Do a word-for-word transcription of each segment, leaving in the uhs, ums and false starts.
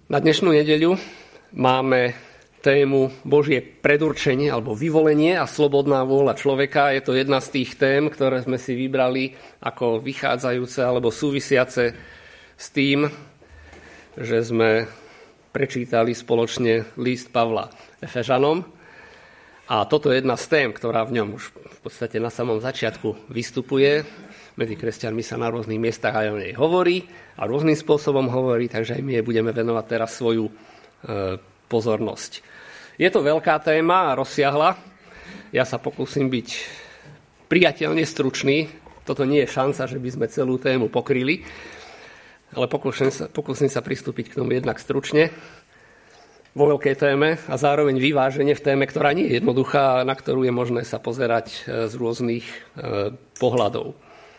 Na dnešnú nedeľu máme tému Božie predurčenie alebo vyvolenie a slobodná vôľa človeka. Je to jedna z tých tém, ktoré sme si vybrali ako vychádzajúce alebo súvisiace s tým, že sme prečítali spoločne list Pavla Efežanom. A toto je jedna z tém, ktorá v ňom už v podstate na samom začiatku vystupuje. Medzi kresťanmi sa na rôznych miestach aj o nej hovorí a rôznym spôsobom hovorí, takže aj my jej budeme venovať teraz svoju e, pozornosť. Je to veľká téma a rozsiahla. Ja sa pokúsim byť priateľne stručný. Toto nie je šanca, že by sme celú tému pokryli, ale pokúsim sa, pokúsim sa pristúpiť k tomu jednak stručne vo veľkej téme a zároveň vyváženie v téme, ktorá nie je jednoduchá a na ktorú je možné sa pozerať z rôznych e, pohľadov.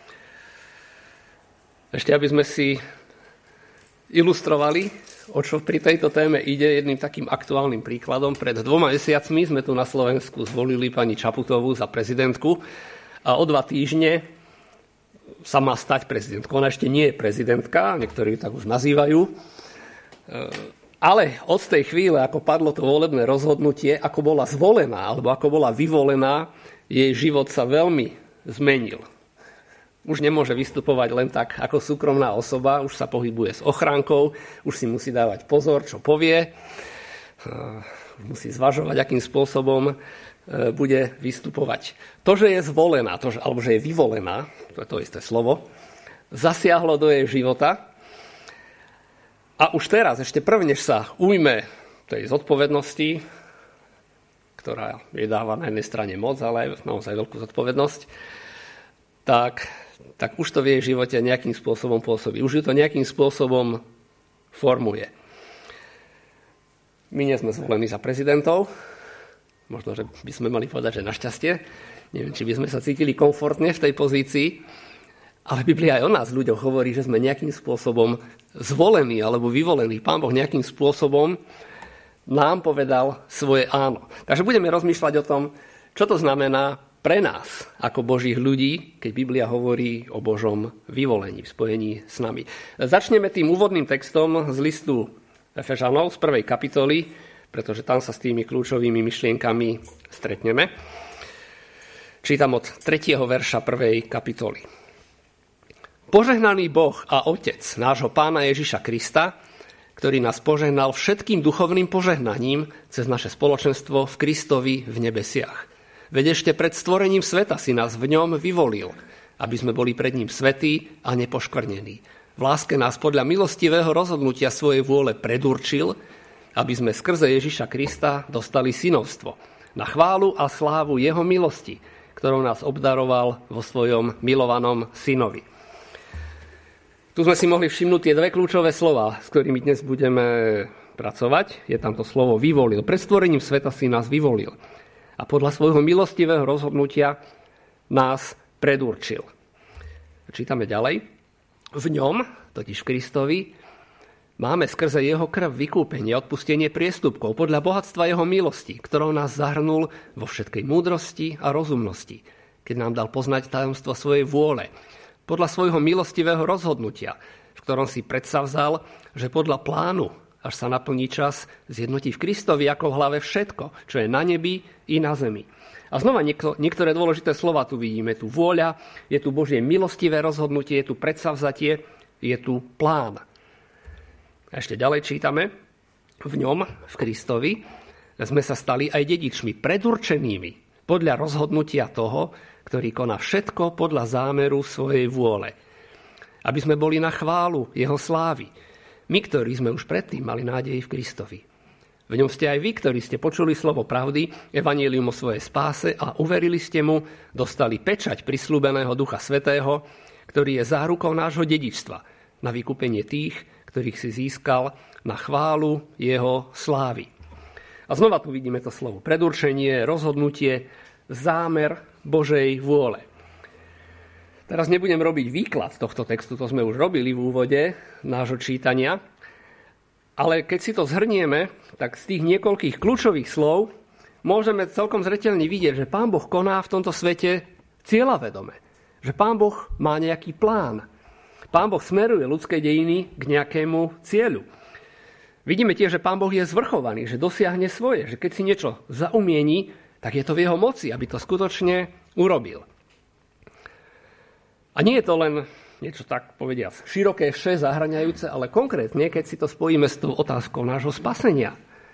Ešte, aby sme si ilustrovali, o čo pri tejto téme ide, jedným takým aktuálnym príkladom. Pred dvoma mesiacmi sme tu na Slovensku zvolili pani Čaputovú za prezidentku a o dva týždne sa má stať prezidentkou. Ona ešte nie je prezidentka, niektorí ju tak už nazývajú. Ale od tej chvíle, ako padlo to volebné rozhodnutie, ako bola zvolená alebo ako bola vyvolená, jej život sa veľmi zmenil. Už nemôže vystupovať len tak ako súkromná osoba, už sa pohybuje s ochránkou, už si musí dávať pozor, čo povie, musí zvažovať, akým spôsobom bude vystupovať. To, že je zvolená, to, alebo že je vyvolená, to je to isté slovo, zasiahlo do jej života a už teraz, ešte prvnež sa ujme tej zodpovednosti, ktorá jej dáva na jednej strane moc, ale aj naozaj veľkú zodpovednosť, tak tak už to v jej živote nejakým spôsobom pôsobí. Už ju to nejakým spôsobom formuje. My nie sme zvolení za prezidentov. Možno, že by sme mali povedať, že našťastie. Neviem, či by sme sa cítili komfortne v tej pozícii. Ale Biblia aj o nás ľuďoch hovorí, že sme nejakým spôsobom zvolení alebo vyvolení. Pán Boh nejakým spôsobom nám povedal svoje áno. Takže budeme rozmýšľať o tom, čo to znamená pre nás, ako Božích ľudí, keď Biblia hovorí o Božom vyvolení v spojení s nami. Začneme tým úvodným textom z listu Efežanov z prvej kapitoly, pretože tam sa s tými kľúčovými myšlienkami stretneme. Čítam od tretieho verša prvej kapitoly. Požehnaný Boh a Otec nášho Pána Ježiša Krista, ktorý nás požehnal všetkým duchovným požehnaním cez naše spoločenstvo v Kristovi v nebesiach. Veď ešte pred stvorením sveta si nás v ňom vyvolil, aby sme boli pred ním svätí a nepoškvrnení. V láske nás podľa milostivého rozhodnutia svojej vôle predurčil, aby sme skrze Ježiša Krista dostali synovstvo, na chválu a slávu jeho milosti, ktorou nás obdaroval vo svojom milovanom synovi. Tu sme si mohli všimnúť tie dve kľúčové slová, s ktorými dnes budeme pracovať. Je tam to slovo vyvolil. Pred stvorením sveta si nás vyvolil. A podľa svojho milostivého rozhodnutia nás predurčil. Čítame ďalej. V ňom, totiž v Kristovi, máme skrze jeho krv vykúpenie, odpustenie priestupkov podľa bohatstva jeho milosti, ktorou nás zahrnul vo všetkej múdrosti a rozumnosti, keď nám dal poznať tajomstvo svojej vôle, podľa svojho milostivého rozhodnutia, v ktorom si predsavzal, že podľa plánu, až sa naplní čas, zjednotí v Kristovi ako v hlave všetko, čo je na nebi i na zemi. A znova niekto, niektoré dôležité slova tu vidíme. Tu vôľa, je tu Božie milostivé rozhodnutie, je tu predsavzatie, je tu plán. A ešte ďalej čítame. V ňom, v Kristovi, sme sa stali aj dedičmi, predurčenými podľa rozhodnutia toho, ktorý koná všetko podľa zámeru svojej vôle. Aby sme boli na chválu jeho slávy. My, ktorí sme už predtým mali nádej v Kristovi. V ňom ste aj vy, ktorí ste počuli slovo pravdy, evanjelium o svojej spáse a uverili ste mu, dostali pečať prisľúbeného Ducha Svätého, ktorý je zárukou nášho dedičstva, na vykúpenie tých, ktorých si získal na chválu jeho slávy. A znova tu vidíme to slovo predurčenie, rozhodnutie, zámer Božej vôle. Teraz nebudem robiť výklad tohto textu, to sme už robili v úvode nášho čítania, ale keď si to zhrnieme, tak z tých niekoľkých kľúčových slov môžeme celkom zreteľne vidieť, že Pán Boh koná v tomto svete cieľavedome. Že Pán Boh má nejaký plán. Pán Boh smeruje ľudské dejiny k nejakému cieľu. Vidíme tiež, že Pán Boh je zvrchovaný, že dosiahne svoje, že keď si niečo zaumieni, tak je to v jeho moci, aby to skutočne urobil. A nie je to len niečo tak, povediac, široké, vše zahŕňajúce, ale konkrétne, keď si to spojíme s tou otázkou nášho spasenia,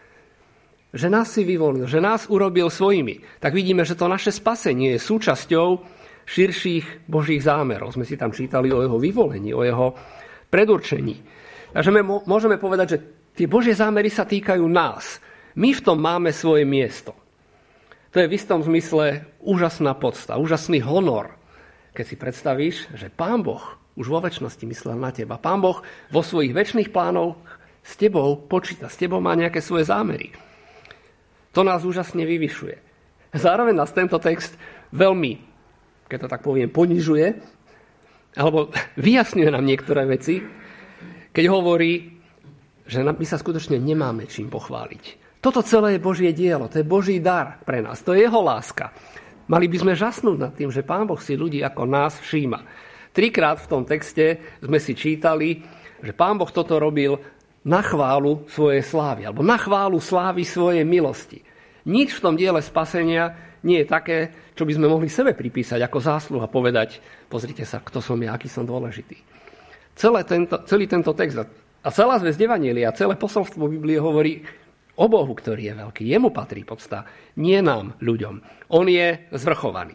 že nás si vyvolil, že nás urobil svojimi, tak vidíme, že to naše spasenie je súčasťou širších Božích zámerov. Sme si tam čítali o jeho vyvolení, o jeho predurčení. Takže my môžeme povedať, že tie Božie zámery sa týkajú nás. My v tom máme svoje miesto. To je v istom zmysle úžasná podsta, úžasný honor, keď si predstavíš, že Pán Boh už vo večnosti myslel na teba. Pán Boh vo svojich večných plánoch s tebou počíta, s tebou má nejaké svoje zámery. To nás úžasne vyvyšuje. Zároveň nás tento text veľmi, keď to tak poviem, ponižuje, alebo vyjasňuje nám niektoré veci, keď hovorí, že my sa skutočne nemáme čím pochváliť. Toto celé je Božie dielo, to je Boží dar pre nás, to je jeho láska. Mali by sme žasnúť nad tým, že Pán Boh si ľudí ako nás všíma. Trikrát v tom texte sme si čítali, že Pán Boh toto robil na chválu svojej slávy, alebo na chválu slávy svojej milosti. Nič v tom diele spasenia nie je také, čo by sme mohli sebe pripísať ako zásluh a povedať, pozrite sa, kto som ja, aký som dôležitý. Celé tento, celý tento text a celá zväzť Evanjelia, celé posolstvo Biblie hovorí o Bohu, ktorý je veľký. Jemu patrí podsta, nie nám, ľuďom. On je zvrchovaný.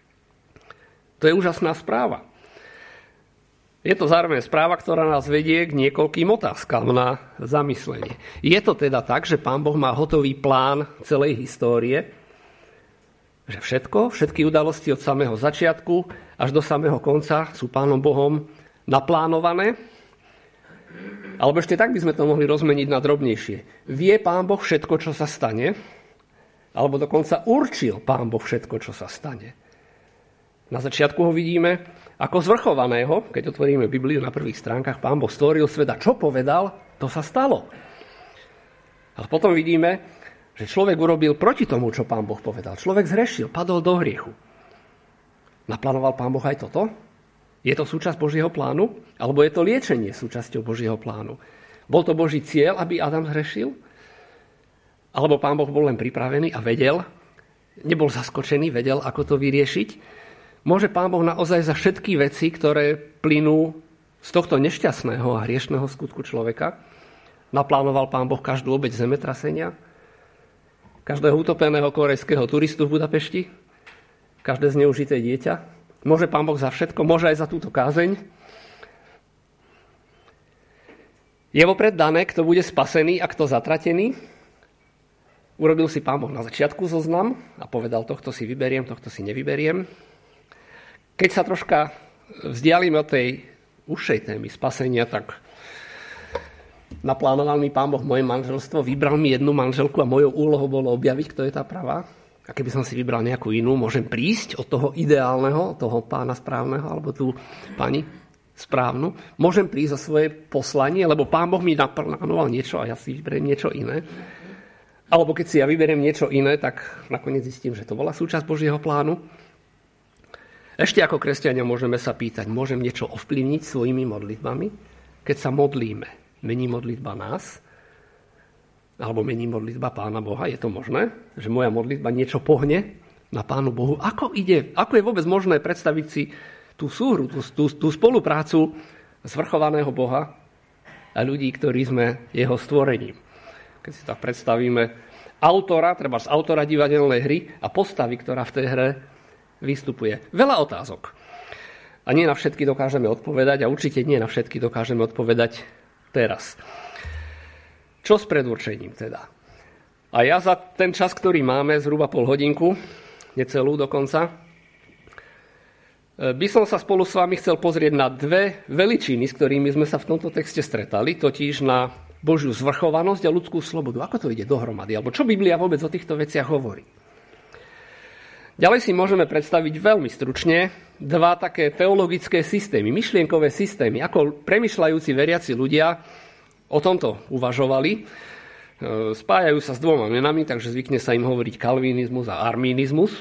To je úžasná správa. Je to zároveň správa, ktorá nás vedie k niekoľkým otázkam na zamyslenie. Je to teda tak, že Pán Boh má hotový plán celej histórie, že všetko, všetky udalosti od samého začiatku až do samého konca sú Pánom Bohom naplánované? Alebo ešte tak by sme to mohli rozmeniť na drobnejšie. Vie Pán Boh všetko, čo sa stane? Alebo dokonca určil Pán Boh všetko, čo sa stane? Na začiatku ho vidíme ako zvrchovaného, keď otvoríme Bibliu na prvých stránkach, Pán Boh stvoril svet a čo povedal, to sa stalo. Ale potom vidíme, že človek urobil proti tomu, čo Pán Boh povedal. Človek zhrešil, padol do hriechu. Naplánoval Pán Boh aj toto? Je to súčasť Božieho plánu? Alebo je to liečenie súčasťou Božieho plánu? Bol to Boží cieľ, aby Adam zhrešil? Alebo Pán Boh bol len pripravený a vedel? Nebol zaskočený, vedel, ako to vyriešiť? Môže Pán Boh naozaj za všetky veci, ktoré plynú z tohto nešťastného a hriešného skutku človeka? Naplánoval Pán Boh každú obeť zemetrasenia? Každého utopeného korejského turistu v Budapešti? Každé zneužité dieťa? Môže Pán Boh za všetko? Môže aj za túto kázeň? Je vopred dané, kto bude spasený a kto zatratený? Urobil si Pán Boh na začiatku zoznam a povedal, tohto si vyberiem, tohto si nevyberiem. Keď sa troška vzdialíme od tej užšej témy spasenia, tak naplánoval mi Pán Boh moje manželstvo, vybral mi jednu manželku a mojou úlohou bolo objaviť, kto je tá pravá. A keby som si vybral nejakú inú, môžem prísť od toho ideálneho, od toho pána správneho, alebo tú pani správnu. Môžem prísť za svoje poslanie, lebo Pán Boh mi naplánoval niečo a ja si vyberiem niečo iné. Alebo keď si ja vyberiem niečo iné, tak nakoniec zistím, že to bola súčasť Božieho plánu. Ešte ako kresťania môžeme sa pýtať, môžem niečo ovplyvniť svojimi modlitbami? Keď sa modlíme, mení modlitba nás? Alebo mení modlitba Pána Boha? Je to možné, že moja modlitba niečo pohne na Pánu Bohu? Ako ide? Ako je vôbec možné predstaviť si tú súhru, tú, tú, tú spoluprácu zvrchovaného Boha a ľudí, ktorí sme jeho stvorením? Keď si tak predstavíme autora, treba z autora divadelnej hry a postavy, ktorá v tej hre vystupuje. Veľa otázok. A nie na všetky dokážeme odpovedať a určite nie na všetky dokážeme odpovedať teraz. Čo s predurčením teda? A ja za ten čas, ktorý máme, zhruba pol hodinku, necelú dokonca, by som sa spolu s vami chcel pozrieť na dve veličiny, s ktorými sme sa v tomto texte stretali, totiž na Božiu zvrchovanosť a ľudskú slobodu. Ako to ide dohromady? Alebo čo Biblia vôbec o týchto veciach hovorí? Ďalej si môžeme predstaviť veľmi stručne dva také teologické systémy, myšlienkové systémy, ako premyšľajúci veriaci ľudia o tomto uvažovali. Spájajú sa s dvoma menami, takže zvykne sa im hovoriť kalvinizmus a armínizmus.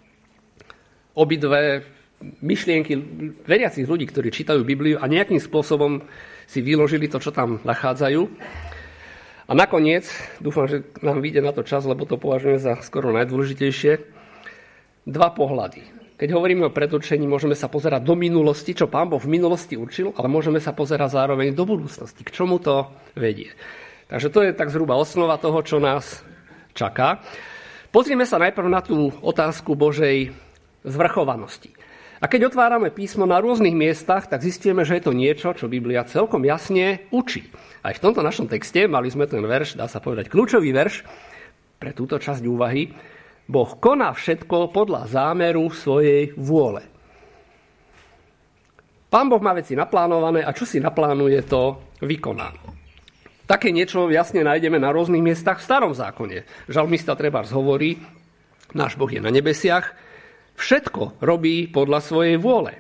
Obidve myšlienky veriacich ľudí, ktorí čítajú Bibliu a nejakým spôsobom si vyložili to, čo tam nachádzajú. A nakoniec, dúfam, že nám vyjde na to čas, lebo to považujem za skoro najdôležitejšie, dva pohľady. Keď hovoríme o predurčení, môžeme sa pozerať do minulosti, čo Pán Boh v minulosti určil, ale môžeme sa pozerať zároveň do budúcnosti, k čomu to vedie. Takže to je tak zhruba osnova toho, čo nás čaká. Pozrime sa najprv na tú otázku Božej zvrchovanosti. A keď otvárame písmo na rôznych miestach, tak zistíme, že je to niečo, čo Biblia celkom jasne učí. Aj v tomto našom texte mali sme ten verš, dá sa povedať kľúčový verš pre túto časť úvahy. Boh koná všetko podľa zámeru svojej vôle. Pán Boh má veci naplánované a čo si naplánuje, to vykoná. Také niečo jasne nájdeme na rôznych miestach v Starom zákone. Žalmista trebárs hovorí, náš Boh je na nebesiach, všetko robí podľa svojej vôle.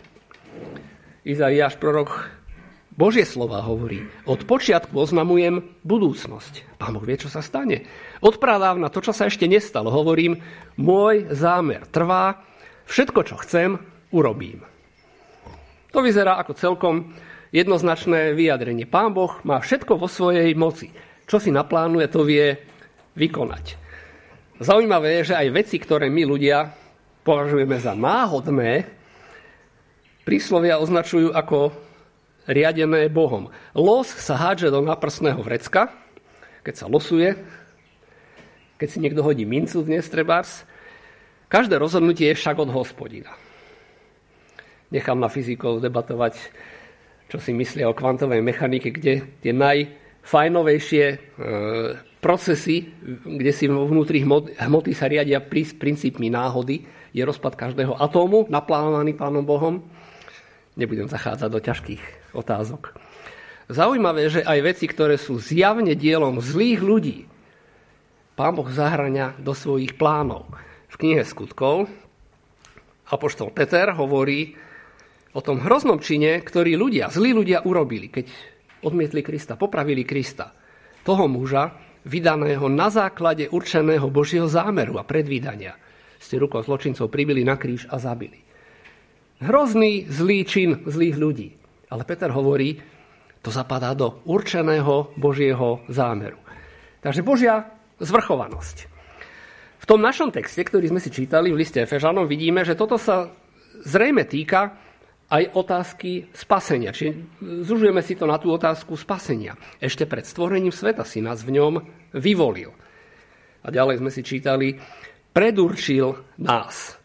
Izaiáš prorok Božie slova hovorí, od počiatku oznamujem budúcnosť. Pán Boh vie, čo sa stane. Od pradávna to, čo sa ešte nestalo, hovorím, môj zámer trvá, všetko, čo chcem, urobím. To vyzerá ako celkom jednoznačné vyjadrenie. Pán Boh má všetko vo svojej moci. Čo si naplánuje, to vie vykonať. Zaujímavé je, že aj veci, ktoré my ľudia považujeme za náhodné, príslovia označujú ako riadené Bohom. Los sa hádže do náprstného vrecka, keď sa losuje, keď si niekto hodí mincu dnes trebárs. Každé rozhodnutie je však od Hospodina. Nechám na fyzikov debatovať, čo si myslia o kvantovej mechanike, kde tie najfajnovejšie e, procesy, kde si vnútri hmoty sa riadia princípmi náhody, je rozpad každého atómu, naplánovaný Pánom Bohom. Nebudem zachádzať do ťažkých otázok. Zaujímavé, že aj veci, ktoré sú zjavne dielom zlých ľudí, Pán Boh zahŕňa do svojich plánov. V knihe Skutkov apoštol Peter hovorí o tom hroznom čine, ktorý ľudia, zlí ľudia urobili, keď odmietli Krista, popravili Krista. Toho muža, vydaného na základe určeného Božieho zámeru a predvídania. Ste rukou zločincov pribili na kríž a zabili. Hrozný, zlý čin zlých ľudí. Ale Peter hovorí, to zapadá do určeného Božieho zámeru. Takže Božia zvrchovanosť. V tom našom texte, ktorý sme si čítali v liste Efežanom, vidíme, že toto sa zrejme týka aj otázky spasenia. Čiže zužujeme si to na tú otázku spasenia. Ešte pred stvorením sveta si nás v ňom vyvolil. A ďalej sme si čítali, predurčil nás.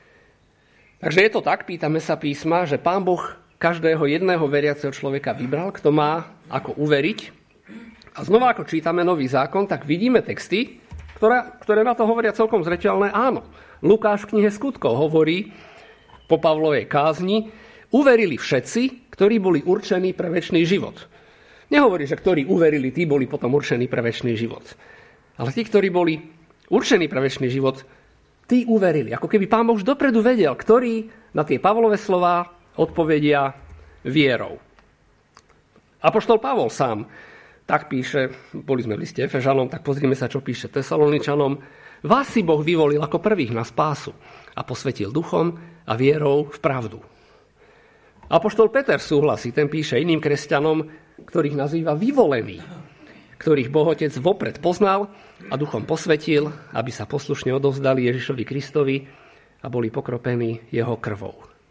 Takže je to tak, pýtame sa písma, že Pán Boh každého jedného veriaceho človeka vybral, kto má ako uveriť. A znova, ako čítame Nový zákon, tak vidíme texty, ktoré, ktoré na to hovoria celkom zreteľné áno. Lukáš v knihe Skutkov hovorí po Pavlovej kázni, uverili všetci, ktorí boli určení pre večný život. Nehovorí, že ktorí uverili, tí boli potom určení pre večný život. Ale tí, ktorí boli určení pre večný život, tí uverili. Ako keby Pán Boh už dopredu vedel, ktorí na tie Pavlové slová odpovedia vierou. Apoštol Pavol sám tak píše, boli sme v liste Efežanom, tak pozrime sa, čo píše Tesaloničanom. Vás si Boh vyvolil ako prvých na spásu a posvetil duchom a vierou v pravdu. Apoštol Peter súhlasí, ten píše iným kresťanom, ktorých nazýva vyvolení, ktorých Boh Otec vopred poznal a duchom posvetil, aby sa poslušne odovzdali Ježišovi Kristovi a boli pokropení jeho krvou.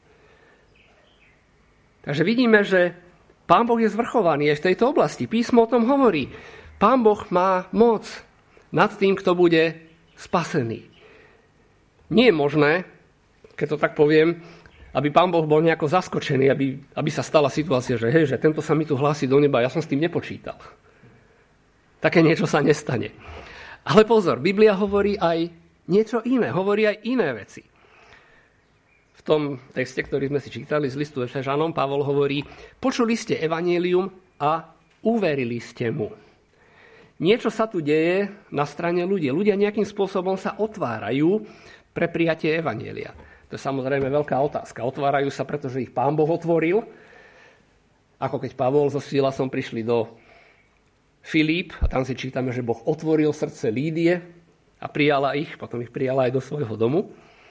Takže vidíme, že Pán Boh je zvrchovaný aj v tejto oblasti. Písmo o tom hovorí. Pán Boh má moc nad tým, kto bude spasený. Nie je možné, keď to tak poviem, aby Pán Boh bol nejako zaskočený, aby, aby sa stala situácia, že hej, že tento sa mi tu hlási do neba, ja som s tým nepočítal. Také niečo sa nestane. Ale pozor, Biblia hovorí aj niečo iné, hovorí aj iné veci. V tom texte, ktorý sme si čítali z listu Efežanom, Pavol hovorí, počuli ste evanjelium a uverili ste mu. Niečo sa tu deje na strane ľudí. Ľudia nejakým spôsobom sa otvárajú pre prijatie evanjelia. To je samozrejme veľká otázka. Otvárajú sa, pretože ich Pán Boh otvoril. Ako keď Pavol so Silasom prišli do Filíp a tam si čítame, že Boh otvoril srdce Lídie a prijala ich, potom ich prijala aj do svojho domu.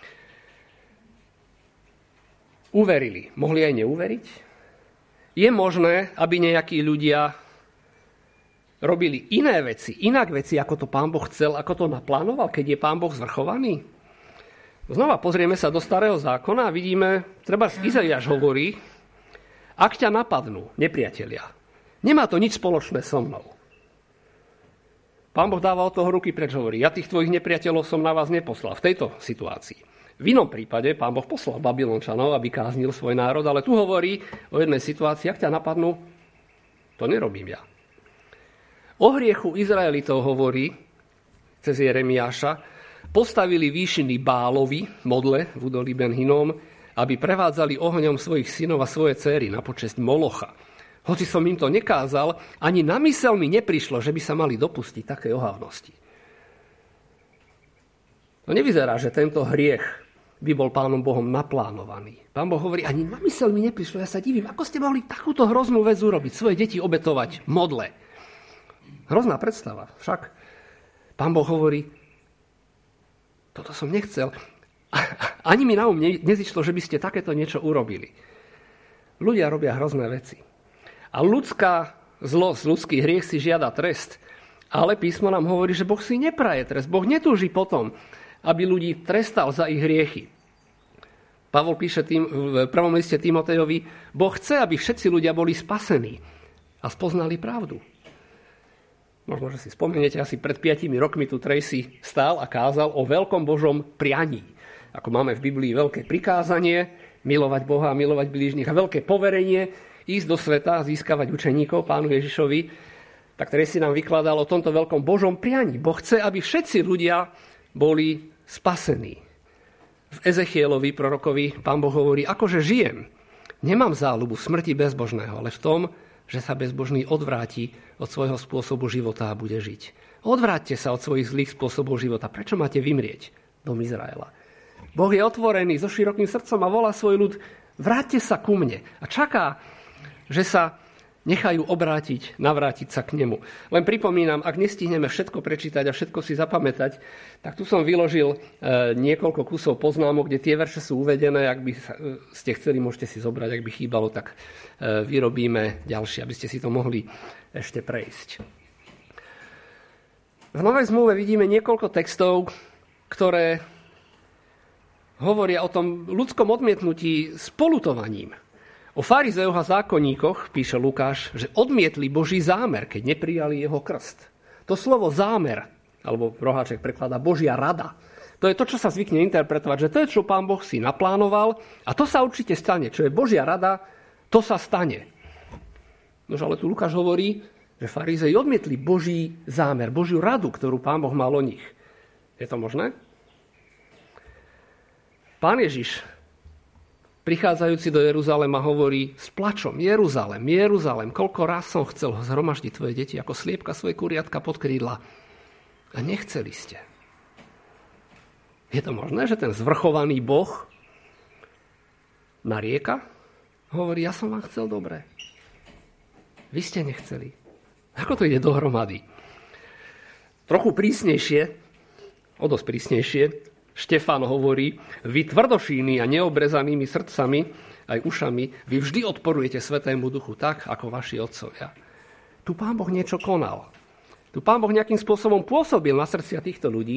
Uverili. Mohli aj neuveriť? Je možné, aby nejakí ľudia robili iné veci, inak veci, ako to Pán Boh chcel, ako to naplánoval, keď je Pán Boh zvrchovaný? Znova pozrieme sa do Starého zákona a vidíme, treba Izaiáš hovorí, ak ťa napadnú nepriatelia, nemá to nič spoločné so mnou. Pán Boh dáva od toho ruky preč, hovorí, ja tých tvojich nepriateľov som na vás neposlal v tejto situácii. V inom prípade Pán Boh poslal Babylončanov, aby káznil svoj národ, ale tu hovorí o jednej situácii, ak ťa napadnú, to nerobím ja. O hriechu Izraelitov hovorí cez Jeremiáša, postavili výšiny Bálovi, modle v údolí Ben Hinnom, aby prevádzali ohňom svojich synov a svoje céry na počesť Molocha. Hoci som im to nekázal, ani na mysel mi neprišlo, že by sa mali dopustiť také ohávnosti. No nevyzerá, že tento hriech by bol Pánom Bohom naplánovaný. Pán Boh hovorí, ani na mysel mi neprišlo, ja sa divím, ako ste mohli takúto hroznú vec urobiť, svoje deti obetovať modle. Hrozná predstava. Však Pán Boh hovorí, toto som nechcel. Ani mi na um nezišlo, že by ste takéto niečo urobili. Ľudia robia hrozné veci. A ľudská zlosť, ľudský hriech si žiada trest. Ale písmo nám hovorí, že Boh si nepraje trest. Boh netúži potom, aby ľudí trestal za ich hriechy. Pavol píše tým, v prvom liste Timotejovi, Boh chce, aby všetci ľudia boli spasení a spoznali pravdu. Možno, že si spomeniete, asi pred piatimi rokmi tu Tracy stál a kázal o veľkom Božom prianí. Ako máme v Biblii veľké prikázanie, milovať Boha a milovať blížnych a veľké poverenie, ísť do sveta a získavať učeníkov Pánu Ježišovi, tak Tracy nám vykladal o tomto veľkom Božom prianí. Boh chce, aby všetci ľudia boli spasení. V Ezechielovi, prorokovi, Pán Boh hovorí, akože žijem, nemám záľubu smrti bezbožného, ale v tom, že sa bezbožný odvráti od svojho spôsobu života a bude žiť. Odvráťte sa od svojich zlých spôsobov života. Prečo máte vymrieť, dom Izraela? Boh je otvorený so širokým srdcom a volá svoj ľud, vráťte sa ku mne. A čaká, že sa nechajú obrátiť, navrátiť sa k nemu. Len pripomínam, ak nestihneme všetko prečítať a všetko si zapamätať, tak tu som vyložil e, niekoľko kusov poznámok, kde tie verše sú uvedené. Ak by ste chceli, môžete si zobrať. Ak by chýbalo, tak e, vyrobíme ďalšie, aby ste si to mohli ešte prejsť. V Novej zmluve vidíme niekoľko textov, ktoré hovoria o tom ľudskom odmietnutí s poľutovaním. O farizejoch a zákonníkoch píše Lukáš, že odmietli Boží zámer, keď neprijali jeho krst. To slovo zámer, alebo Roháček prekladá Božia rada, to je to, čo sa zvykne interpretovať, že to je, čo Pán Boh si naplánoval a to sa určite stane. Čo je Božia rada, to sa stane. Nož ale tu Lukáš hovorí, že farizeji odmietli Boží zámer, Božiu radu, ktorú Pán Boh mal o nich. Je to možné? Pán Ježiš, prichádzajúci do Jeruzalema, hovorí s plačom, Jeruzalem, Jeruzalem, koľko raz som chcel zhromaždiť tvoje deti ako sliepka svoje kuriatka pod krídla. A nechceli ste. Je to možné, že ten zvrchovaný Boh narieka? Hovorí, ja som vám chcel dobre. Vy ste nechceli. Ako to ide dohromady? Trochu prísnejšie, o dosť prísnejšie, Štefán hovorí, vy tvrdošíni a neobrezanými srdcami, aj ušami, vy vždy odporujete Svätému Duchu tak, ako vaši otcovia. Tu Pán Boh niečo konal. Tu Pán Boh nejakým spôsobom pôsobil na srdcia týchto ľudí.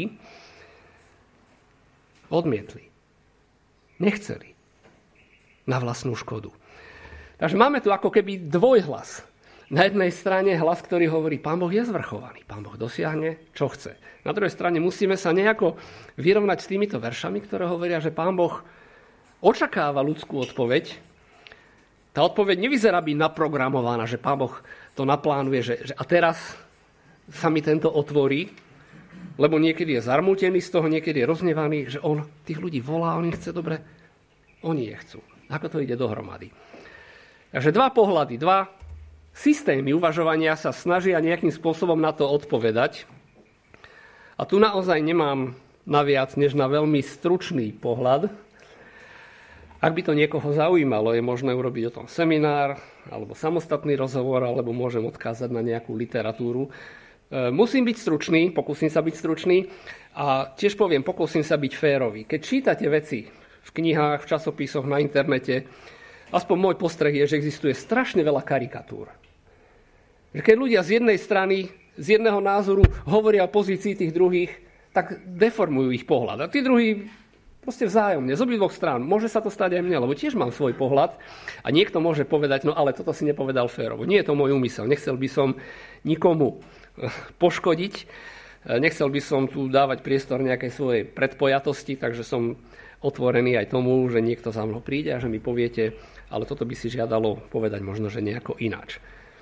Odmietli. Nechceli. Na vlastnú škodu. Takže máme tu ako keby dvojhlas. Na jednej strane hlas, ktorý hovorí, Pán Boh je zvrchovaný, Pán Boh dosiahne, čo chce. Na druhej strane musíme sa nejako vyrovnať s týmito veršami, ktoré hovoria, že Pán Boh očakáva ľudskú odpoveď. Tá odpoveď nevyzerá byť naprogramovaná, že Pán Boh to naplánuje, že, že a teraz sa mi tento otvorí, lebo niekedy je zarmútený z toho, niekedy je roznevaný, že on tých ľudí volá, on ich chce dobre, oni je chcú. Ako to ide dohromady. Takže dva pohľady, dva systémy uvažovania sa snažia nejakým spôsobom na to odpovedať. A tu naozaj nemám naviac než na veľmi stručný pohľad. Ak by to niekoho zaujímalo, je možné urobiť o tom seminár, alebo samostatný rozhovor, alebo môžem odkázať na nejakú literatúru. Musím byť stručný, pokúsim sa byť stručný a tiež poviem, pokúsim sa byť férový. Keď čítate veci v knihách, v časopisoch, na internete, aspoň môj postreh je, že existuje strašne veľa karikatúr. Že keď ľudia z jednej strany, z jedného názoru hovoria o pozícii tých druhých, tak deformujú ich pohľad. A tí druhí proste vzájomne, z obidvoch strán. Môže sa to stať aj mne, lebo tiež mám svoj pohľad a niekto môže povedať, no ale toto si nepovedal férovo. Nie je to môj úmysel. Nechcel by som nikomu poškodiť. Nechcel by som tu dávať priestor nejakej svojej predpojatosti, takže som otvorený aj tomu, že niekto za mnou príde a že mi poviete, ale toto by si žiadalo povedať možno, že nejako ináč.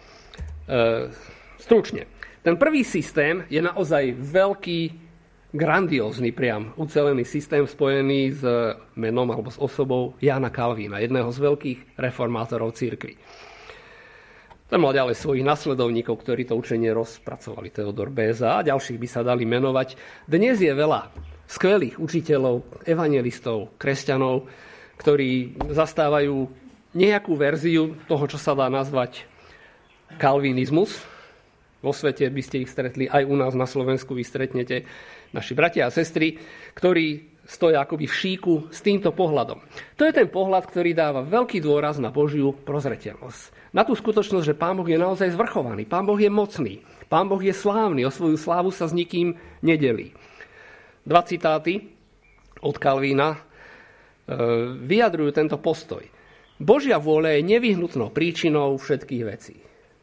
E, stručne. Ten prvý systém je naozaj veľký, grandiózny priam, ucelený systém spojený s menom alebo s osobou Jána Kalvína, jedného z veľkých reformátorov cirkvi. Ten mal ďalej svojich nasledovníkov, ktorí to učenie rozpracovali, Theodor Beza a ďalších by sa dali menovať. Dnes je veľa skvelých učiteľov, evangelistov, kresťanov, ktorí zastávajú nejakú verziu toho, čo sa dá nazvať kalvinizmus. Vo svete by ste ich stretli, aj u nás na Slovensku vy stretnete naši bratia a sestry, ktorí stoja akoby v šíku s týmto pohľadom. To je ten pohľad, ktorý dáva veľký dôraz na Božiu prozreteľnosť. Na tú skutočnosť, že Pán Boh je naozaj zvrchovaný, Pán Boh je mocný, Pán Boh je slávny, o svoju slávu sa s nikým nedelí. Dva citáty od Kalvína vyjadrujú tento postoj. Božia vôľa je nevyhnutnou príčinou všetkých vecí.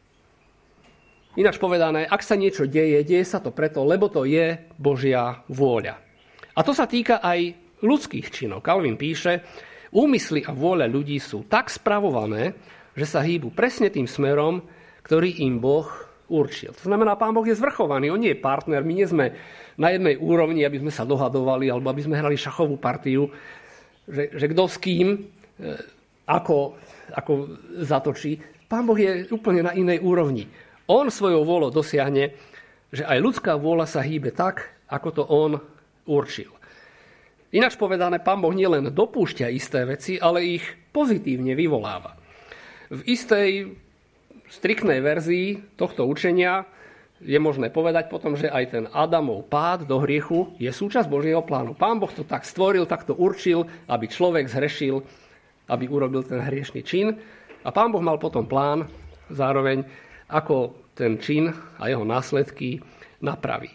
Ináč povedané, ak sa niečo deje, deje sa to preto, lebo to je Božia vôľa. A to sa týka aj ľudských činov. Kalvín píše, úmysly a vôľa ľudí sú tak spravované, že sa hýbu presne tým smerom, ktorý im Boh určil. To znamená, Pán Boh je zvrchovaný, on nie je partner, my nie sme na jednej úrovni, aby sme sa dohadovali, alebo aby sme hrali šachovú partiu, že, že kto s kým, ako, ako zatočí. Pán Boh je úplne na inej úrovni. On svojou vôľou dosiahne, že aj ľudská vôľa sa hýbe tak, ako to on určil. Ináč povedané, Pán Boh nielen dopúšťa isté veci, ale ich pozitívne vyvoláva. V istej striktnej verzii tohto učenia je možné povedať potom, že aj ten Adamov pád do hriechu je súčasť Božieho plánu. Pán Boh to tak stvoril, tak to určil, aby človek zhrešil, aby urobil ten hriešný čin. A Pán Boh mal potom plán zároveň, ako ten čin a jeho následky napraví.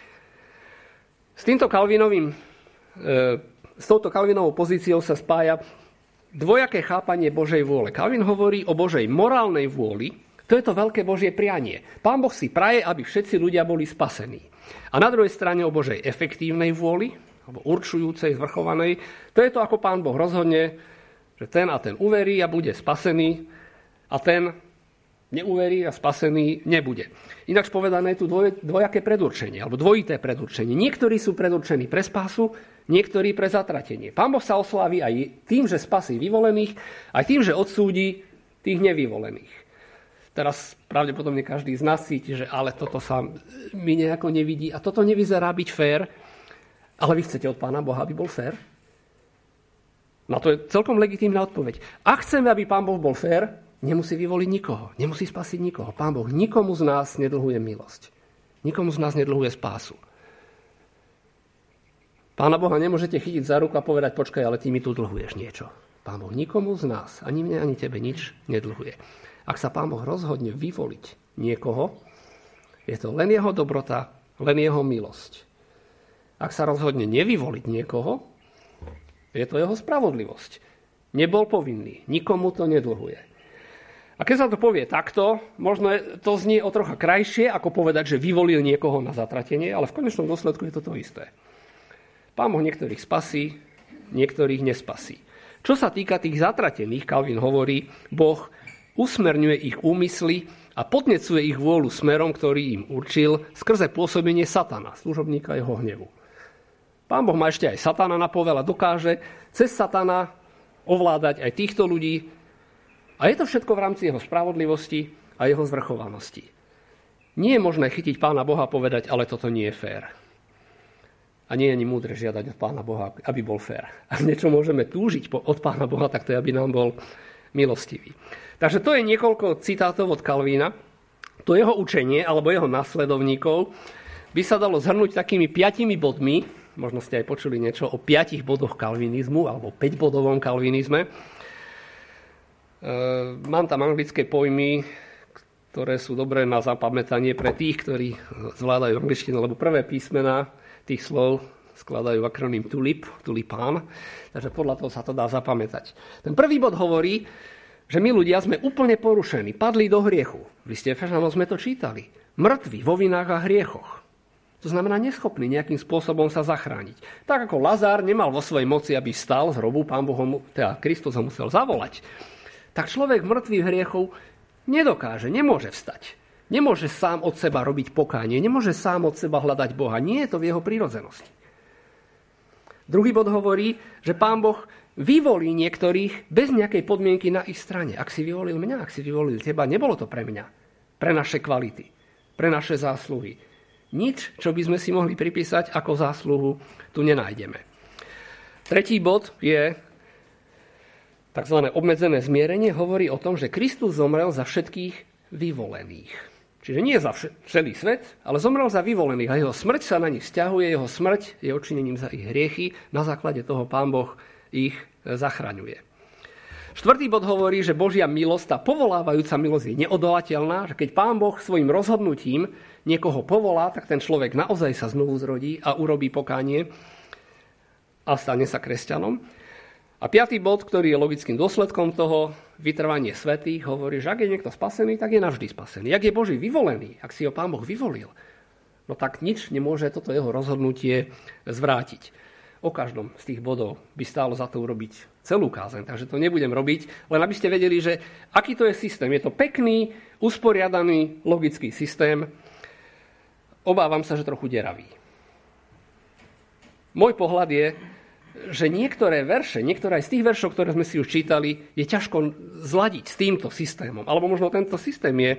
S týmto Kalvinovým, s touto Kalvinovou pozíciou sa spája dvojaké chápanie Božej vôle. Kalvin hovorí o Božej morálnej vôli. To je to veľké Božie prianie. Pán Boh si praje, aby všetci ľudia boli spasení. A na druhej strane o Božej efektívnej vôli, alebo určujúcej, zvrchovanej, to je to, ako Pán Boh rozhodne, že ten a ten uverí a bude spasený a ten neuverí a spasený nebude. Ináč povedané je tu dvoj, dvojaké predurčenie, alebo dvojité predurčenie. Niektorí sú predurčení pre spásu, niektorí pre zatratenie. Pán Boh sa oslávi aj tým, že spasí vyvolených, aj tým, že odsúdi tých nevyvolených. Teraz pravdepodobne každý z nás cíti, že ale toto sa mi nejako nevidí a toto nevyzerá byť fér, ale vy chcete od Pána Boha, aby bol fér? Na to je celkom legitímna odpoveď. Ak chceme, aby Pán Boh bol fér, nemusí vyvoliť nikoho, nemusí spasiť nikoho. Pán Boh nikomu z nás nedlhuje milosť. Nikomu z nás nedlhuje spásu. Pána Boha nemôžete chytiť za ruku a povedať, počkaj, ale ty mi tu dlhuješ niečo. Pán Boh nikomu z nás, ani mne, ani tebe nič nedlhuje. Ak sa Pán Boh rozhodne vyvoliť niekoho, je to len jeho dobrota, len jeho milosť. Ak sa rozhodne nevyvoliť niekoho, je to jeho spravodlivosť. Nebol povinný, nikomu to nedlhuje. A keď sa to povie takto, možno to znie o trocha krajšie, ako povedať, že vyvolil niekoho na zatratenie, ale v konečnom dôsledku je to to isté. Pán Boh niektorých spasí, niektorých nespasí. Čo sa týka tých zatratených, Kalvin hovorí, Boh usmerňuje ich úmysly a podnecuje ich vôľu smerom, ktorý im určil, skrze pôsobenie satana, služobníka jeho hnevu. Pán Boh má ešte aj satana na povel a dokáže cez satana ovládať aj týchto ľudí. A je to všetko v rámci jeho spravodlivosti a jeho zvrchovanosti. Nie je možné chytiť Pána Boha a povedať, ale toto nie je fér. A nie je ani múdre žiadať od Pána Boha, aby bol fér. Ak niečo môžeme túžiť od Pána Boha, tak to je, aby nám bol milostivý. Takže to je niekoľko citátov od Kalvína. To jeho učenie, alebo jeho nasledovníkov, by sa dalo zhrnúť takými piatimi bodmi. Možno ste aj počuli niečo o piatich bodoch kalvinizmu, alebo päťbodovom kalvinizme. Mám tam anglické pojmy, ktoré sú dobré na zapamätanie pre tých, ktorí zvládajú angličtinu, lebo prvé písmená tých slov skladajú akronym tulip, tulipán, takže podľa toho sa to dá zapamätať. Ten prvý bod hovorí, že my ľudia sme úplne porušení, padli do hriechu. V liste Efežanom sme to čítali. Mŕtvi vo vinách a hriechoch. To znamená neschopný nejakým spôsobom sa zachrániť. Tak ako Lazár nemal vo svojej moci, aby vstal z hrobu, Pán Boh ho, teda Kristus ho musel zavolať, tak človek mŕtvych hriechov nedokáže, nemôže vstať. Nemôže sám od seba robiť pokánie, nemôže sám od seba hľadať Boha. Nie je to v jeho prírodzenosti. Druhý bod hovorí, že Pán Boh vyvolí niektorých bez nejakej podmienky na ich strane. Ak si vyvolil mňa, ak si vyvolil teba, nebolo to pre mňa, pre naše kvality, pre naše zásluhy. Nič, čo by sme si mohli pripísať ako zásluhu, tu nenájdeme. Tretí bod je tzv. Obmedzené zmierenie, hovorí o tom, že Kristus zomrel za všetkých vyvolených. Čiže nie za celý svet, ale zomrel za vyvolených a jeho smrť sa na nich vzťahuje, jeho smrť je odčinením za ich hriechy, na základe toho Pán Boh ich zachraňuje. Štvrtý bod hovorí, že Božia milosť, tá povolávajúca milosť je neodolateľná, že keď Pán Boh svojim rozhodnutím niekoho povolá, tak ten človek naozaj sa znovu zrodí a urobí pokánie a stane sa kresťanom. A piatý bod, ktorý je logickým dôsledkom toho, vytrvanie svätých, hovorí, že ak je niekto spasený, tak je navždy spasený. Ak je Boží vyvolený, ak si ho Pán Boh vyvolil, no tak nič nemôže toto jeho rozhodnutie zvrátiť. O každom z tých bodov by stálo za to urobiť celú kázeň, takže to nebudem robiť, len aby ste vedeli, že aký to je systém. Je to pekný, usporiadaný, logický systém. Obávam sa, že trochu deravý. Môj pohľad je, že niektoré verše, niektoré z tých veršov, ktoré sme si už čítali, je ťažko zladiť s týmto systémom. Alebo možno tento systém je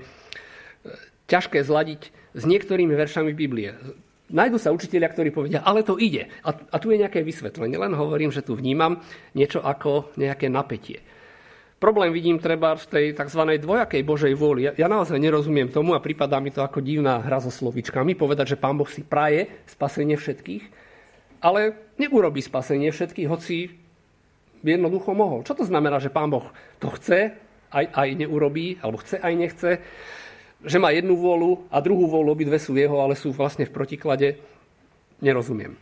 ťažké zladiť s niektorými veršami Biblie. Nájdu sa učitelia, ktorí povedia, ale to ide. A, a tu je nejaké vysvetlenie. Len hovorím, že tu vnímam niečo ako nejaké napätie. Problém vidím treba v tej tzv. Dvojakej Božej vôli. Ja, ja naozaj nerozumiem tomu a pripadá mi to ako divná hra so slovíčkami. Povedať, že Pán Boh si praje spasenie všetkých, ale neurobí spasenie všetkých, hoci by jednoducho mohol. Čo to znamená, že Pán Boh to chce, aj, aj neurobí, alebo chce, aj nechce, že má jednu vôľu a druhú vôľu, obidve sú jeho, ale sú vlastne v protiklade? Nerozumiem. E,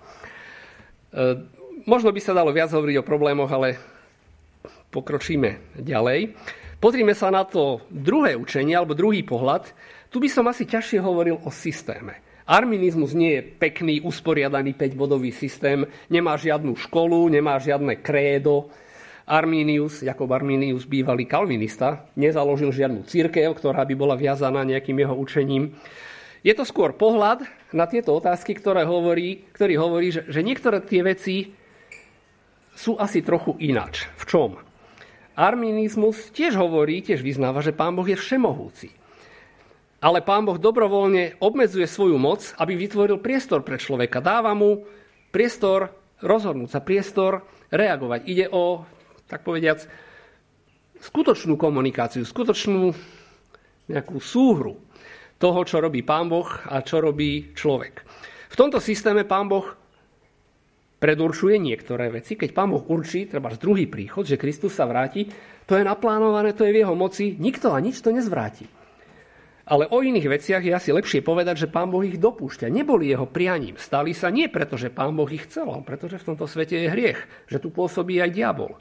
možno by sa dalo viac hovoriť o problémoch, ale pokročíme ďalej. Pozrime sa na to druhé učenie, alebo druhý pohľad. Tu by som asi ťažšie hovoril o systéme. Arminizmus nie je pekný, usporiadaný päťbodový systém, nemá žiadnu školu, nemá žiadne krédo. Arminius, Jakob Arminius, bývalý kalvinista, nezaložil žiadnu cirkev, ktorá by bola viazaná nejakým jeho učením. Je to skôr pohľad na tieto otázky, ktoré hovorí, ktorý hovorí, že, že niektoré tie veci sú asi trochu ináč. V čom? Arminizmus tiež hovorí, tiež vyznáva, že Pán Boh je všemohúci. Ale Pán Boh dobrovoľne obmedzuje svoju moc, aby vytvoril priestor pre človeka. Dáva mu priestor rozhodnúť sa, priestor reagovať. Ide o, tak povediac, skutočnú komunikáciu, skutočnú nejakú súhru toho, čo robí Pán Boh a čo robí človek. V tomto systéme Pán Boh predurčuje niektoré veci. Keď Pán Boh určí, treba druhý príchod, že Kristus sa vráti, to je naplánované, to je v jeho moci, nikto a nič to nezvráti. Ale o iných veciach je asi lepšie povedať, že Pán Boh ich dopúšťa. Neboli jeho prianím. Stali sa nie preto, že Pán Boh ich chcel, ale pretože v tomto svete je hriech. Že tu pôsobí aj diabol.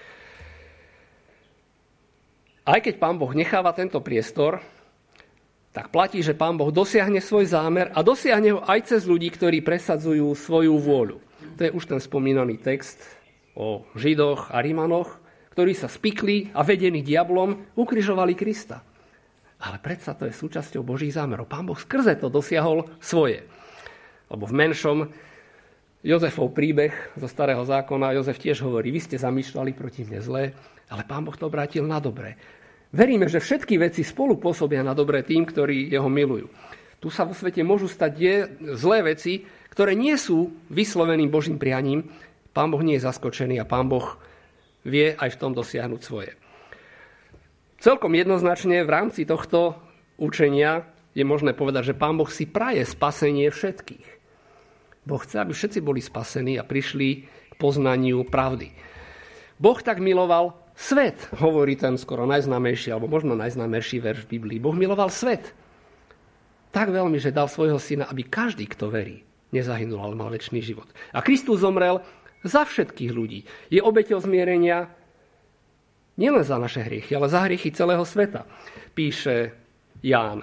Aj keď Pán Boh necháva tento priestor, tak platí, že Pán Boh dosiahne svoj zámer a dosiahne ho aj cez ľudí, ktorí presadzujú svoju vôľu. To je už ten spomínaný text o Židoch a Rímanoch, ktorí sa spikli a vedení diablom ukrižovali Krista. Ale predsa to je súčasťou Božích zámerov. Pán Boh skrze to dosiahol svoje. Lebo v menšom Jozefov príbeh zo Starého zákona, Jozef tiež hovorí, vy ste zamýšľali proti mne zlé, ale Pán Boh to obrátil na dobré. Veríme, že všetky veci spolu pôsobia na dobré tým, ktorí jeho milujú. Tu sa vo svete môžu stať zlé veci, ktoré nie sú vysloveným Božím prianím. Pán Boh nie je zaskočený a Pán Boh vie aj v tom dosiahnuť svoje. Celkom jednoznačne v rámci tohto učenia je možné povedať, že Pán Boh si praje spasenie všetkých. Boh chce, aby všetci boli spasení a prišli k poznaniu pravdy. Boh tak miloval Svet, hovorí ten skoro najznámejší, alebo možno najznámejší verš v Biblii. Boh miloval svet tak veľmi, že dal svojho syna, aby každý, kto verí, nezahynul, ale mal večný život. A Kristus zomrel za všetkých ľudí. Je obeťou zmierenia nielen za naše hriechy, ale za hriechy celého sveta, píše Ján.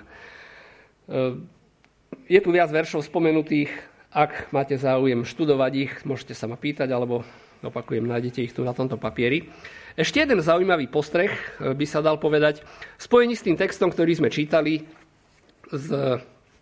Je tu viac veršov spomenutých. Ak máte záujem študovať ich, môžete sa ma pýtať, alebo opakujem, nájdete ich tu na tomto papieri. Ešte jeden zaujímavý postreh by sa dal povedať v spojení s tým textom, ktorý sme čítali z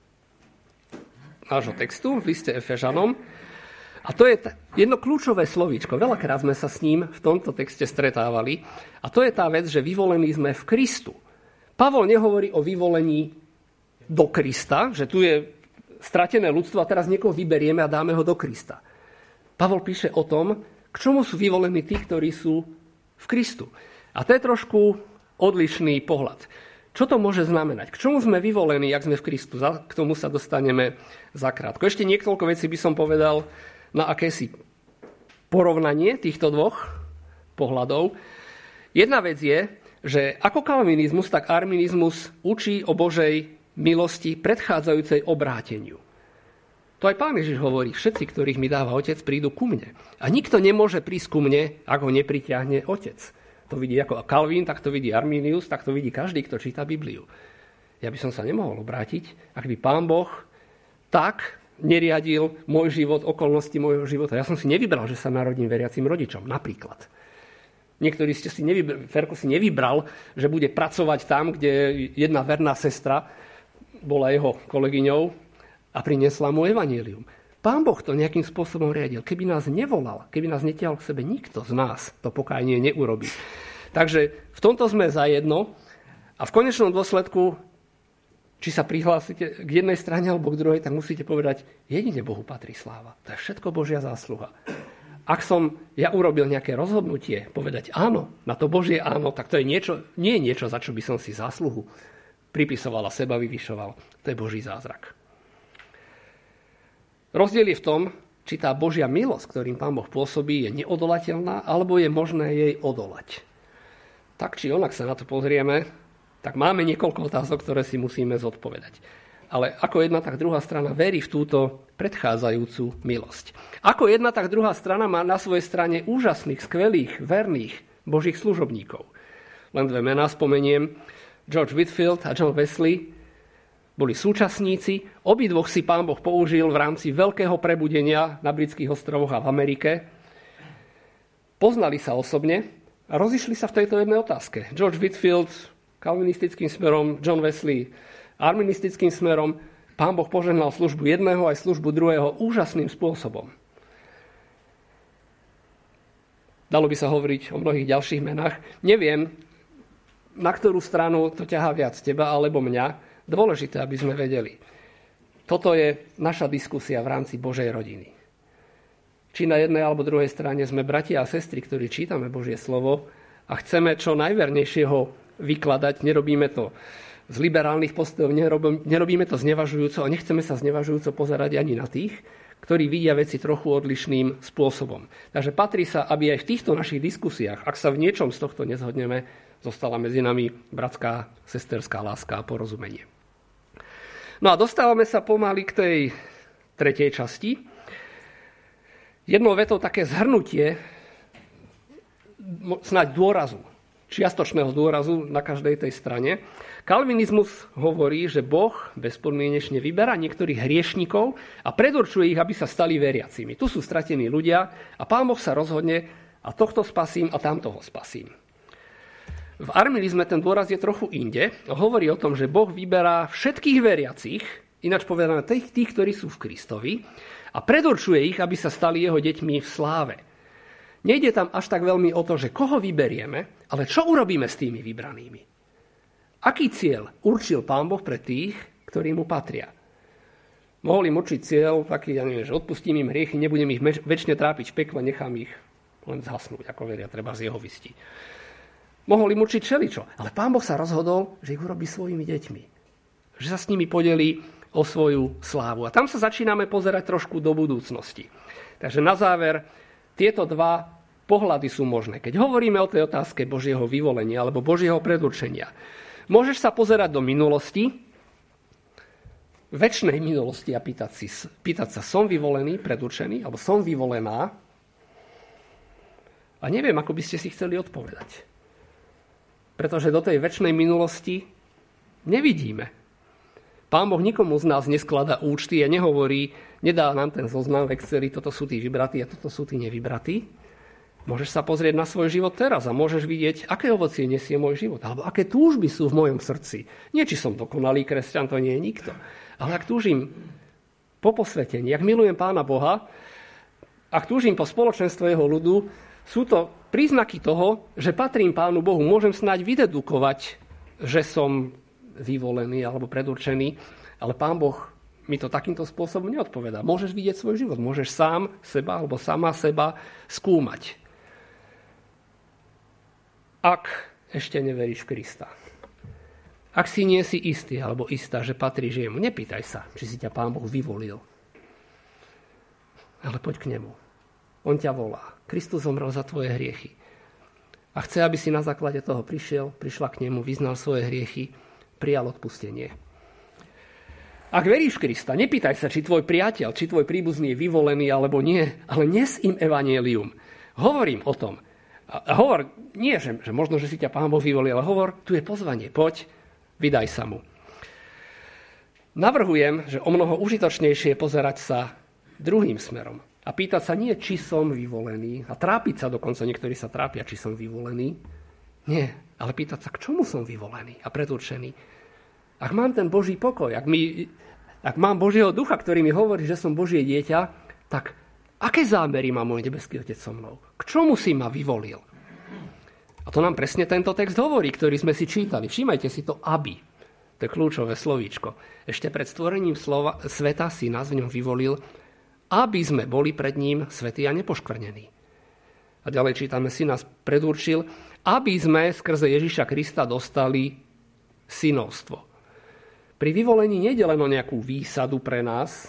nášho textu v liste Efežanom. A to je jedno kľúčové slovíčko. Veľakrát sme sa s ním v tomto texte stretávali. A to je tá vec, že vyvolení sme v Kristu. Pavol nehovorí o vyvolení do Krista, že tu je stratené ľudstvo a teraz niekoho vyberieme a dáme ho do Krista. Pavol píše o tom, k čomu sú vyvolení tí, ktorí sú v Kristu. A to je trošku odlišný pohľad. Čo to môže znamenať? K čomu sme vyvolení, ak sme v Kristu? K tomu sa dostaneme zakrátko. Ešte niekoľko vecí by som povedal na akési porovnanie týchto dvoch pohľadov. Jedna vec je, že ako kalvinizmus, tak arminizmus učí o Božej milosti predchádzajúcej obráteniu. To aj Pán Ježiš hovorí, všetci, ktorých mi dáva Otec, prídu ku mne. A nikto nemôže prísť ku mne, ak ho nepriťahne Otec. To vidí ako Kalvín, tak to vidí Arminius, tak to vidí každý, kto číta Bibliu. Ja by som sa nemohol obrátiť, ak by Pán Boh tak neriadil môj život, okolnosti môjho života. Ja som si nevybral, že sa narodím veriacim rodičom, napríklad. Niektorí ste si nevybral, Ferko si nevybral, že bude pracovať tam, kde jedna verná sestra bola jeho kolegyňou a priniesla mu evanjelium. Pán Boh to nejakým spôsobom riadil. Keby nás nevolal, keby nás netiahol k sebe, nikto z nás to pokánie neurobí. Takže v tomto sme zajedno a v konečnom dôsledku, či sa prihlásite k jednej strane alebo k druhej, tak musíte povedať, jedine Bohu patrí sláva. To je všetko Božia zásluha. Ak som ja urobil nejaké rozhodnutie, povedať áno, na to Božie áno, tak to je niečo, nie je niečo, za čo by som si zásluhu pripisoval a seba vyvyšoval. To je Boží zázrak. Rozdiel je v tom, či tá Božia milosť, ktorým Pán Boh pôsobí, je neodolateľná, alebo je možné jej odolať. Tak či onak sa na to pozrieme, tak máme niekoľko otázok, ktoré si musíme zodpovedať. Ale ako jedna, tak druhá strana verí v túto predchádzajúcu milosť. Ako jedna, tak druhá strana má na svojej strane úžasných, skvelých, verných Božích služobníkov. Len dve mená spomeniem. George Whitefield a John Wesley boli súčasníci. Obidvoch si Pán Boh použil v rámci veľkého prebudenia na britských ostrovoch a v Amerike. Poznali sa osobne a rozišli sa v tejto jednej otázke. George Whitefield kalvinistickým smerom, John Wesley arministickým smerom. Pán Boh požehnal službu jedného aj službu druhého úžasným spôsobom. Dalo by sa hovoriť o mnohých ďalších menách. Neviem, na ktorú stranu to ťahá viac, teba alebo mňa. Dôležité, aby sme vedeli. Toto je naša diskusia v rámci Božej rodiny. Či na jednej alebo druhej strane sme bratia a sestry, ktorí čítame Božie slovo a chceme čo najvernejšie ho vykladať, nerobíme to z liberálnych postojov, nerobíme to znevažujúco a nechceme sa znevažujúco pozerať ani na tých, ktorí vidia veci trochu odlišným spôsobom. Takže patrí sa, aby aj v týchto našich diskusiách, ak sa v niečom z tohto nezhodneme, zostala medzi nami bratská, sesterská láska a porozumenie. No a dostávame sa pomaly k tej tretej časti. Jednou vetou také zhrnutie snáď dôrazu, čiastočného dôrazu na každej tej strane. Kalvinizmus hovorí, že Boh bezpodmienečne vyberá niektorých hriešnikov a predurčuje ich, aby sa stali veriacimi. Tu sú stratení ľudia a Pán Boh sa rozhodne a tohto spasím a tamtoho spasím. V arminizme ten dôraz je trochu inde. Hovorí o tom, že Boh vyberá všetkých veriacich, ináč povedané tých, tých, ktorí sú v Kristovi, a predurčuje ich, aby sa stali jeho deťmi v sláve. Nejde tam až tak veľmi o to, že koho vyberieme, ale čo urobíme s tými vybranými. Aký cieľ určil Pán Boh pre tých, ktorí mu patria? Mohol im určiť cieľ, taký, ja neviem, že odpustím im hriechy, nebudem ich väčšine trápiť v pekle, nechám ich len zhasnúť, ako veria, treba z jeho vystí. Mohol im určiť všeličo, ale Pán Boh sa rozhodol, že ich urobí svojimi deťmi. Že sa s nimi podelí o svoju slávu. A tam sa začíname pozerať trošku do budúcnosti. Takže na záver, tieto dva pohľady sú možné. Keď hovoríme o tej otázke Božieho vyvolenia alebo Božieho predurčenia, môžeš sa pozerať do minulosti, večnej minulosti a pýtať, si, pýtať sa, som vyvolený, predurčený, alebo som vyvolená. A neviem, ako by ste si chceli odpovedať. Pretože do tej večnej minulosti nevidíme. Pán Boh nikomu z nás neskladá účty a nehovorí, nedá nám ten zoznam v Exceli, toto sú tí vybratí a toto sú tí nevybratí. Môžeš sa pozrieť na svoj život teraz a môžeš vidieť, aké ovocie nesie môj život, alebo aké túžby sú v mojom srdci. Nie, či som dokonalý kresťan, to nie je nikto. Ale ak túžim po posvetení, ak milujem Pána Boha, ak túžim po spoločenstve jeho ľudu, sú to príznaky toho, že patrím Pánu Bohu. Môžem snáď vydedukovať, že som vyvolený alebo predurčený, ale Pán Boh mi to takýmto spôsobom neodpovedá. Môžeš vidieť svoj život, môžeš sám seba alebo sama seba skúmať. Ak ešte neveríš v Krista, ak si nie si istý alebo istá, že patríš jemu, nepýtaj sa, či si ťa Pán Boh vyvolil. Ale poď k nemu. On ťa volá. Kristus zomrel za tvoje hriechy. A chce, aby si na základe toho prišiel, prišla k nemu, vyznal svoje hriechy, prijal odpustenie. Ak veríš v Krista, nepýtaj sa, či tvoj priateľ, či tvoj príbuzný je vyvolený alebo nie, ale nes im evanjelium. Hovorím o tom. A hovor, nie, že, že možno, že si ťa Pán Boh vyvolil, ale hovor, tu je pozvanie, poď, vydaj sa mu. Navrhujem, že o mnoho užitočnejšie je pozerať sa druhým smerom a pýtať sa nie, či som vyvolený, a trápiť sa dokonca, niektorí sa trápia, či som vyvolený. Nie, ale pýtať sa, k čomu som vyvolený a predurčený. Ak mám ten Boží pokoj, ak, mi, ak mám Božieho ducha, ktorý mi hovorí, že som Božie dieťa, tak aké zámery má môj nebeský Otec so mnou? K čomu si ma vyvolil? A to nám presne tento text hovorí, ktorý sme si čítali. Všímajte si to, aby. To je kľúčové slovíčko. Ešte pred stvorením slova, sveta si nás v ňom vyvolil, aby sme boli pred ním svätí a nepoškvrnení. A ďalej čítame, si nás predurčil, aby sme skrze Ježiša Krista dostali synovstvo. Pri vyvolení nejde len o nejakú výsadu pre nás,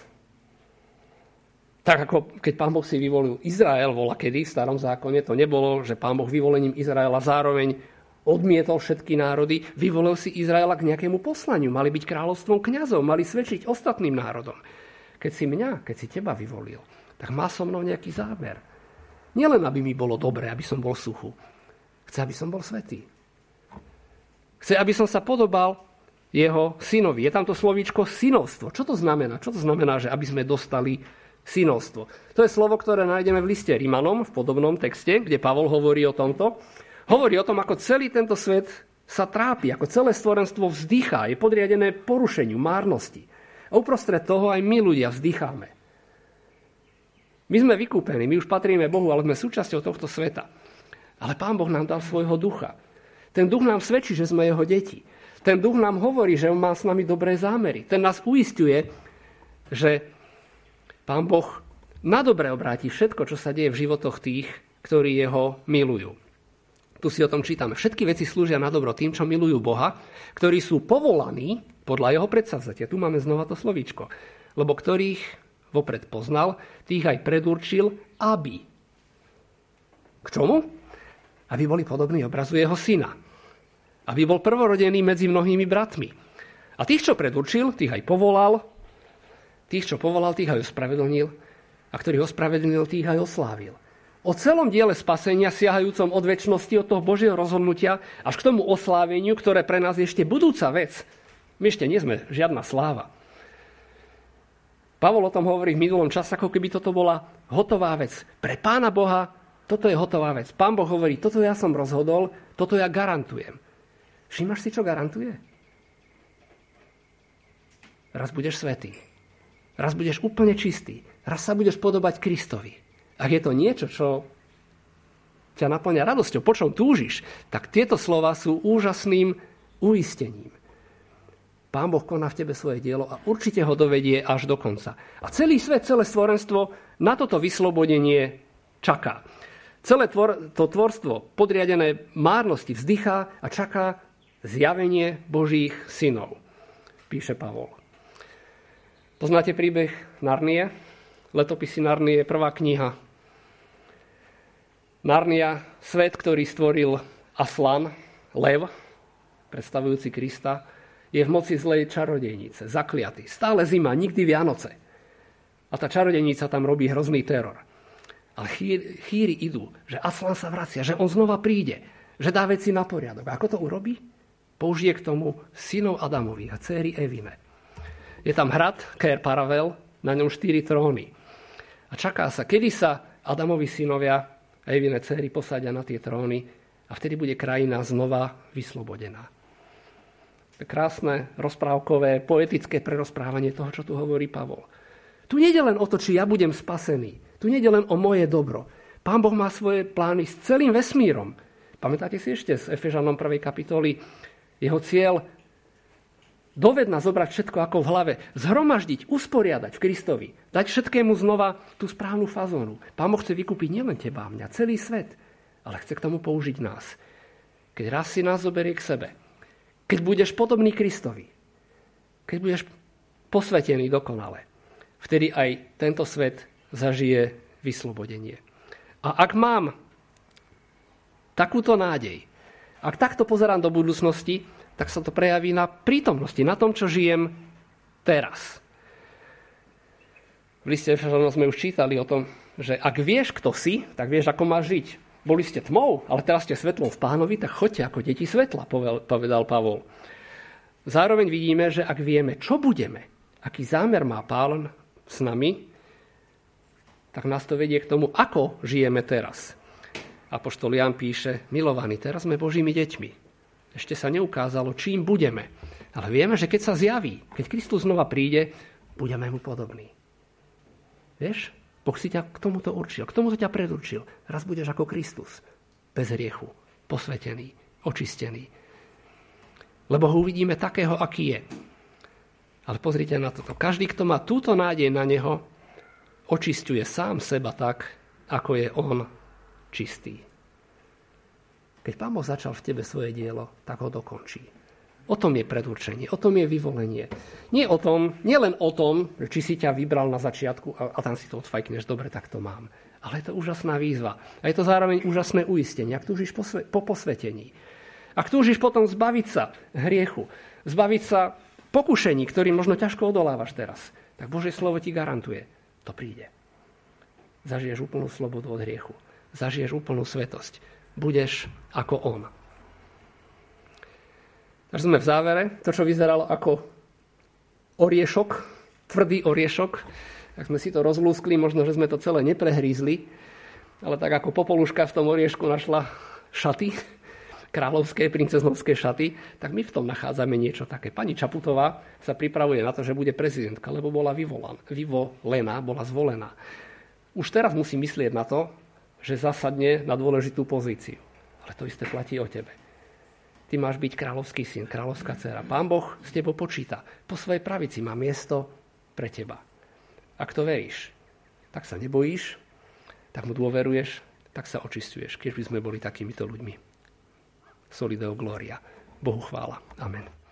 tak ako keď Pán Boh si vyvolil Izrael, vola kedy v starom zákone, to nebolo, že Pán Boh vyvolením Izraela zároveň odmietol všetky národy, vyvolil si Izraela k nejakému poslaniu, mali byť kráľovstvom kňazov, mali svedčiť ostatným národom. Keď si mňa, keď si teba vyvolil, tak má so mnou nejaký záber. Nielen, aby mi bolo dobre, aby som bol suchu. Chce, aby som bol svätý. Chce, aby som sa podobal jeho synovi. Je tam to slovíčko synovstvo. Čo to znamená? Čo to znamená, že aby sme dostali synovstvo? To je slovo, ktoré nájdeme v liste Rimanom, v podobnom texte, kde Pavol hovorí o tomto. Hovorí o tom, ako celý tento svet sa trápi, ako celé stvorenstvo vzdychá, je podriadené porušeniu, márnosti. A uprostred toho aj my ľudia vzdycháme. My sme vykúpení, my už patríme Bohu, ale sme súčasťou tohto sveta. Ale Pán Boh nám dal svojho ducha. Ten duch nám svedčí, že sme jeho deti. Ten duch nám hovorí, že on má s nami dobré zámery. Ten nás uisťuje, že Pán Boh na dobre obráti všetko, čo sa deje v životoch tých, ktorí jeho milujú. Tu si o tom čítame. Všetky veci slúžia na dobro tým, čo milujú Boha, ktorí sú povolaní podľa jeho predsavzatia. Tu máme znova to slovíčko. Lebo ktorých vopred poznal, tých aj predurčil, aby. K čomu? Aby boli podobní obrazu jeho syna. Aby bol prvorodený medzi mnohými bratmi. A tých, čo predurčil, tých aj povolal. Tých, čo povolal, tých aj ospravedlnil. A ktorých ospravedlnil, tých aj oslávil. O celom diele spasenia, siahajúcom od večnosti, od toho Božieho rozhodnutia, až k tomu osláveniu, ktoré pre nás je ešte budúca vec. My ešte nie sme žiadna sláva. Pavol o tom hovorí v minulom čase, ako keby toto bola hotová vec. Pre Pána Boha toto je hotová vec. Pán Boh hovorí, toto ja som rozhodol, toto ja garantujem. Všímaš si, čo garantuje? Raz budeš svätý. Raz budeš úplne čistý. Raz sa budeš podobať Kristovi. Ak je to niečo, čo ťa naplňa radosťou, po čom túžiš, tak tieto slova sú úžasným uistením. Pán Boh koná v tebe svoje dielo a určite ho dovedie až do konca. A celý svet, celé stvorenstvo na toto vyslobodenie čaká. Celé tvor, to tvorstvo podriadené márnosti vzdychá a čaká zjavenie Božích synov, píše Pavol. Poznáte príbeh Narnie? Letopisy Narnie je prvá kniha. Narnia, svet, ktorý stvoril Aslan, lev, predstavujúci Krista, je v moci zlej čarodejnice, zakliatý. Stále zima, nikdy Vianoce. A tá čarodejnica tam robí hrozný teror. Ale chýry, chýry idú, že Aslan sa vracia, že on znova príde, že dá veci na poriadok. A ako to urobí? Použije k tomu synov Adamovi a dcéry Evine. Je tam hrad, Cair Paravel, na ňom štyri tróny. A čaká sa, kedy sa Adamovi synovia a Evine dcéry posadia na tie tróny a vtedy bude krajina znova vyslobodená. Krásne, rozprávkové, poetické prerozprávanie toho, čo tu hovorí Pavol. Tu nejde len o to, či ja budem spasený. Tu nejde len o moje dobro. Pán Boh má svoje plány s celým vesmírom. Pamätáte si ešte z Efežanom prvej kapitoly? Jeho cieľ doved nás zobrať všetko ako v hlave. Zhromaždiť, usporiadať v Kristovi. Dať všetkému znova tú správnu fazónu. Pán Boh chce vykúpiť nielen teba a mňa, celý svet. Ale chce k tomu použiť nás. Keď raz si nás zoberie k sebe. Keď budeš podobný Kristovi. Keď budeš posvetený dokonale. Vtedy aj tento svet zažije vyslobodenie. A ak mám takúto nádej, ak takto pozerám do budúcnosti, tak sa to prejaví na prítomnosti, na tom, čo žijem teraz. V liste Efežanom sme už čítali o tom, že ak vieš, kto si, tak vieš, ako máš žiť. Boli ste tmou, ale teraz ste svetlom v Pánovi, tak choďte ako deti svetla, povedal Pavol. Zároveň vidíme, že ak vieme, čo budeme, aký zámer má Pán s nami, tak nás to vedie k tomu, ako žijeme teraz. Apoštol Ján píše, milovaní, teraz sme Božími deťmi. Ešte sa neukázalo, čím budeme. Ale vieme, že keď sa zjaví, keď Kristus znova príde, budeme mu podobní. Vieš? Boh si ťa k tomuto určil, k tomuto ťa predurčil. Raz budeš ako Kristus. Bez hriechu, posvetený, očistený. Lebo ho uvidíme takého, aký je. Ale pozrite na toto. Každý, kto má túto nádej na neho, očisťuje sám seba tak, ako je on čistý. Keď Pán Boh začal v tebe svoje dielo, tak ho dokončí. O tom je predurčenie, o tom je vyvolenie. Nie o tom, nie len o tom, či si ťa vybral na začiatku a, a tam si to odfajkneš, dobre, tak to mám. Ale je to úžasná výzva. A je to zároveň úžasné uistenie. Ak túžiš po, sve, po posvetení. Ak túžiš potom zbaviť sa hriechu, zbaviť sa pokušení, ktorým možno ťažko odolávaš teraz, tak Božie slovo ti garantuje, to príde. Zažiješ úplnú slobodu od hriechu. Zažiješ úplnú svetosť. Budeš ako on. Takže sme v závere. To, čo vyzeralo ako oriešok, tvrdý oriešok, tak sme si to rozlúskli, možno, že sme to celé neprehrízli, ale tak ako Popoluška v tom oriešku našla šaty, kráľovské, princeznovské šaty, tak my v tom nachádzame niečo také. Pani Čaputová sa pripravuje na to, že bude prezidentka, lebo bola vyvolaná, vyvolená, bola zvolená. Už teraz musí myslieť na to, že zasadne na dôležitú pozíciu. Ale to isté platí o tebe. Ty máš byť kráľovský syn, kráľovská dcéra. Pán Boh s tebou počíta. Po svojej pravici má miesto pre teba. Ak to veríš, tak sa nebojíš, tak mu dôveruješ, tak sa očisťuješ, keď by sme boli takýmito ľuďmi. Soli Deo Gloria. Bohu chvála. Amen.